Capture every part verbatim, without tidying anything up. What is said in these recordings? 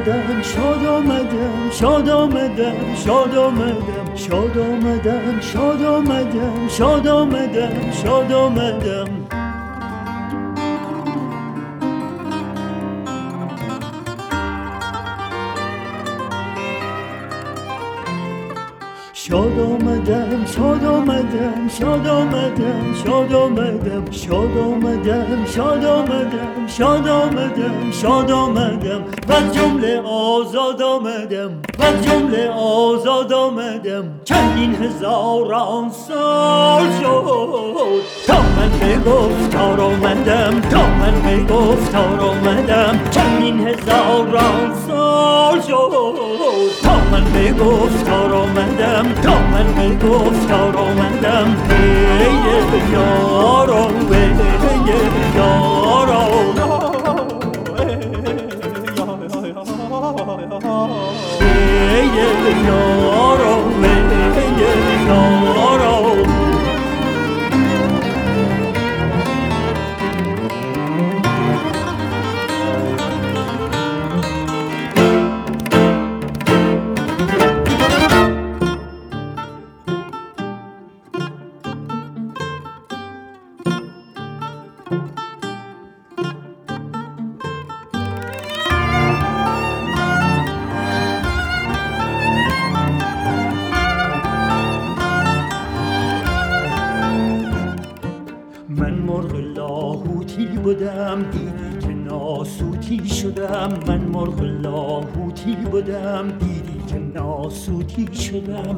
آمدم شاد آمدم شاد آمدم شاد آمدم شاد آمدم شاد آمدم شاد آمدم شاد آمدم شاد آمدم شاد آمدم شاد آمدم شاد آمدم شاد آمدم شاد آمدم شاد آمدم شاد آمدم و جمله آزاد آمدم و جمله آزاد آمدم چندین هزاران سال شد تا من به گفتار آمدم تا من به گفتار آمدم چندین هزاران سال شد تا من به گفتار آمدم تا من به گفتار آمدم ای یارو ای یارو ای یارو ای یارو من مرغ لاهوتی بودم دیدی که ناسوتی شدم من مرغ لاهوتی بودم دیدی که ناسوتی شدم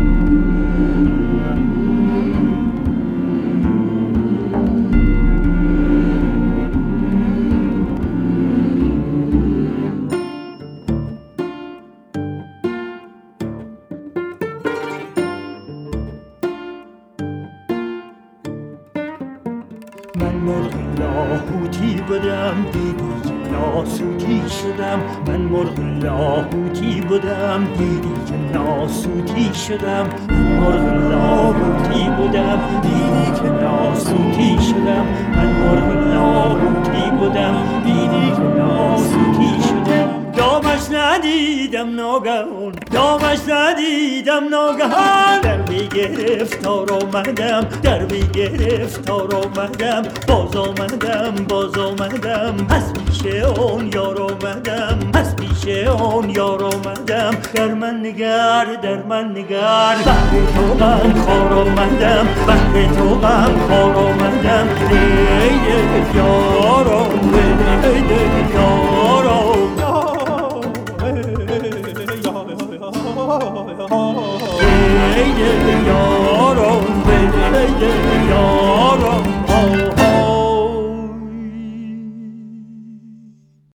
من مرغ لاهوتی بودم دیدی که ناسوتی شدم من مرغ لاهوتی بودم دیدی که ناسوتی شدم من مرغ لاهوتی بودم دیدی که ناسوتی شدم من مرغ لاهوتی بودم دیدی که ناسوتی شدم دامش ندیدم ناگهان دامش ندیدم ناگهان در بی گرفتار آمدم در بی گرفتار آمدم باز آمدم باز آمدم از پیش اون یار آمدم از پیش اون یار آمدم در من نگر در من نگر بهر تو غم خوار آمدم بهر تو غم خوار آمدم ای یارو ای یارو ای